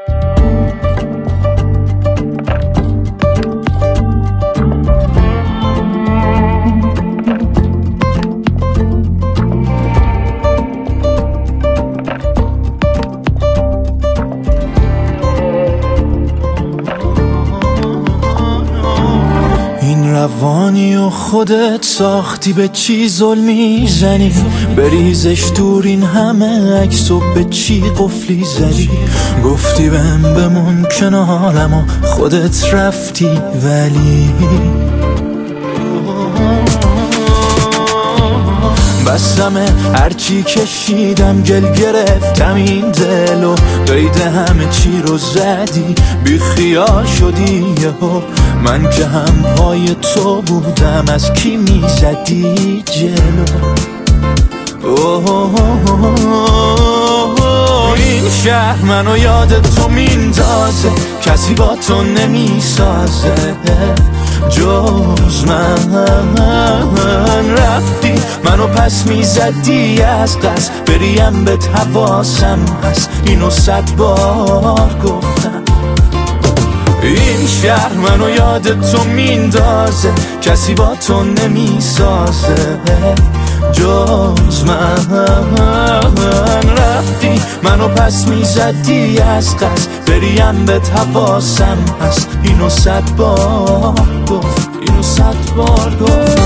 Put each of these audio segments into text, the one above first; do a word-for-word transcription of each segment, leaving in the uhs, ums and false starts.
روانی و خودت ساختی، به چی ظلمی زنی؟ بریزش دور این همه عکس و به چی قفلی زدی؟ گفتی بهم بمون کنارم و خودت رفتی، ولی بسمه هرچی کشیدم گل گرفتم این دل و قید همه چی رو زدی، بی خیال شدی یهو. من که هم پای تو بودم، از کی میزدی جلو؟ این شهر منو یاد تو میندازه، کسی با تو نمیسازه جز من. رفتی منو پس میزدی از قصد، بریم به حواسم هست، اینو صد بار گفتم. این شهر منو یاد تو میندازه، کسی با تو نمیسازه جز من. رفتی منو پس میزدی از قصد، بریم به حواسم هست، اینو صد بار گفت، اینو صد بار گفت.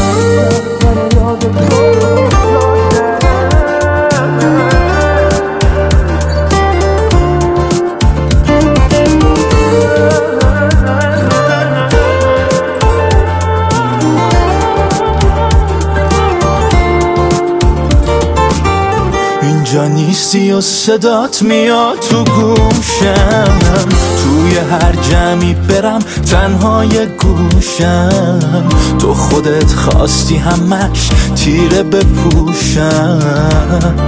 اینجا نیستی و صدات میاد تو گوشم، توی هر جمعی برم تنهای گوشم. تو خودت خواستی همش تیره بپوشم.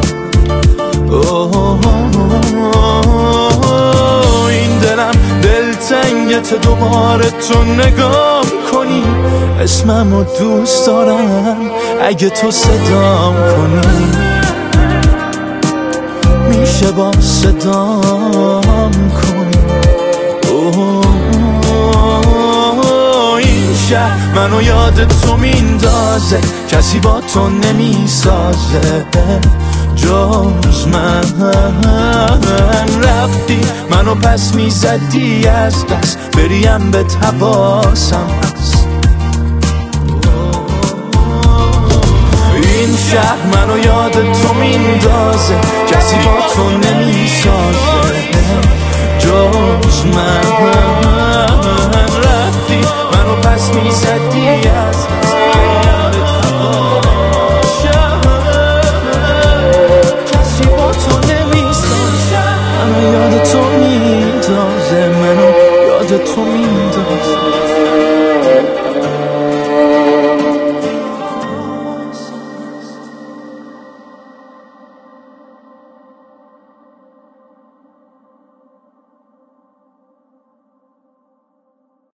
این دلم دلتنگت دوباره تو نگاه کنی، اسممو دوست دارم اگه تو صدام کنی. میشه با صدام کنی. این شهر منو یاد تو میندازه، کسی با تو نمیسازه جز من. رفتی منو پس میزدی از دست، بریم به حواسم هست. این شهر منو یاد تو میندازه، کسی با تو نمیسازه جز من. رفتی منو پس میزدی از دست، کسی با تو نمیسازه. منو یاد تو میندازه، منو یاد تو میندازه.